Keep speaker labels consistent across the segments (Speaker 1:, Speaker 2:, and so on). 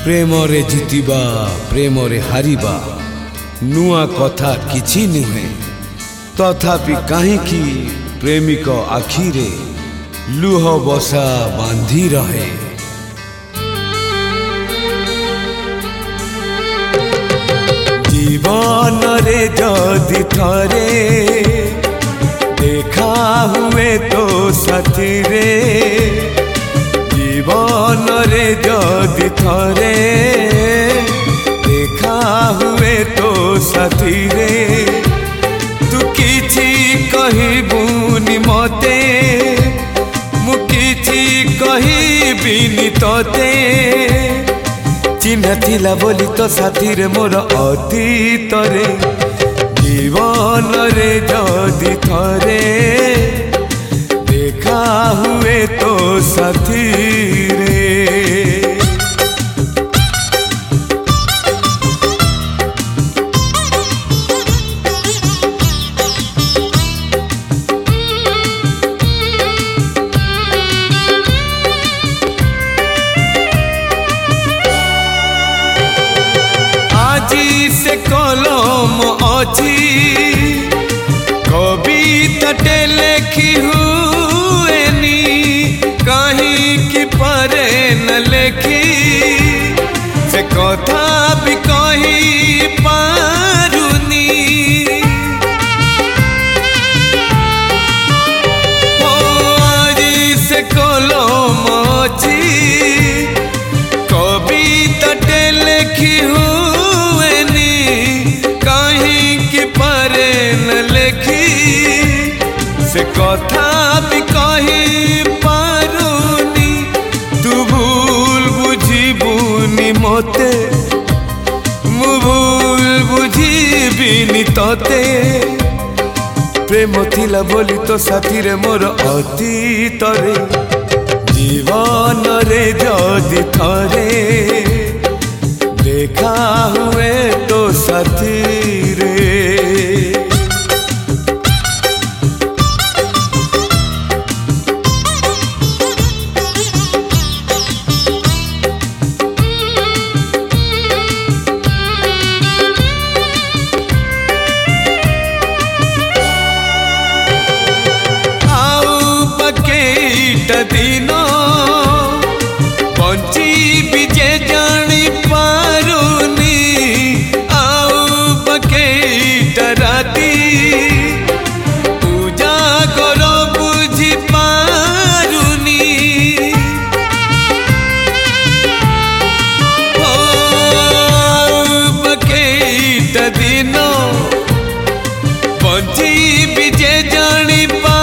Speaker 1: प्रेमरे जितिबा प्रेमरे हारिबा नुआ कथा किछि नुहे तथापि काहींकि प्रेमिक आखिरे लुह बसा बांधी रहे। जीवन रे जदि थरे देखा हुए तो साथी रे, जीवन रे जदि थरे देखा हुए तो साथी रे, तू किछि कहबुनि मते मु किछि कहबिनि तते, चिन्ह थिला बोली तो साथी रे मोर अतीत रे, जीवन रे जदि थरे देखा हुए तो साथी रे। से कलम अच्छी कविता लेखी हुएनी कहीं कि परे न लेखी, से कथा भी कही पारुनी, आज से कलम अच्छी कविता लेखी से कथा भी कही पारुनी, तू भूल बुझिबुनि मते मु भूल बुझिबिनि तते, प्रेम थिला बोली तो साथी रे मोर अतीत रे, जीवन रे जदि थरे देखा हुए तो साथी रे। दिन बंची विजे जानी पारुनी, आउ बकेट राती पूजा करो बुझी पारुनी, बकेट दिन बंची विजे जानी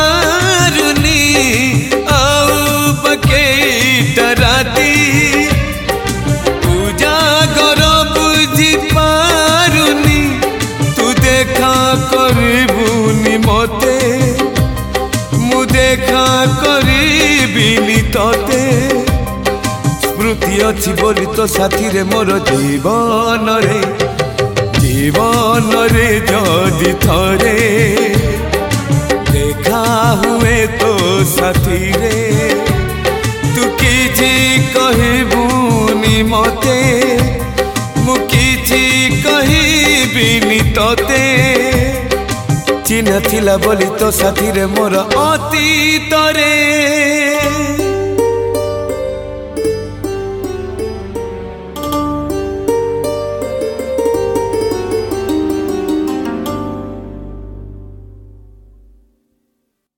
Speaker 1: राती पूजा करो बुझी पारुनी, तू देखा करबुनि मते मु देखा करबिनि तते, स्मृति अच्छी बोली तो साथी रे मोर जीवन रे जदि थरे देखा हुए तो साथी रे, तू किछि कहबुनि मते मु किछि कहबिनि तते, चिन्ह थिला बोली तो साथी रे मोर अतीत रे।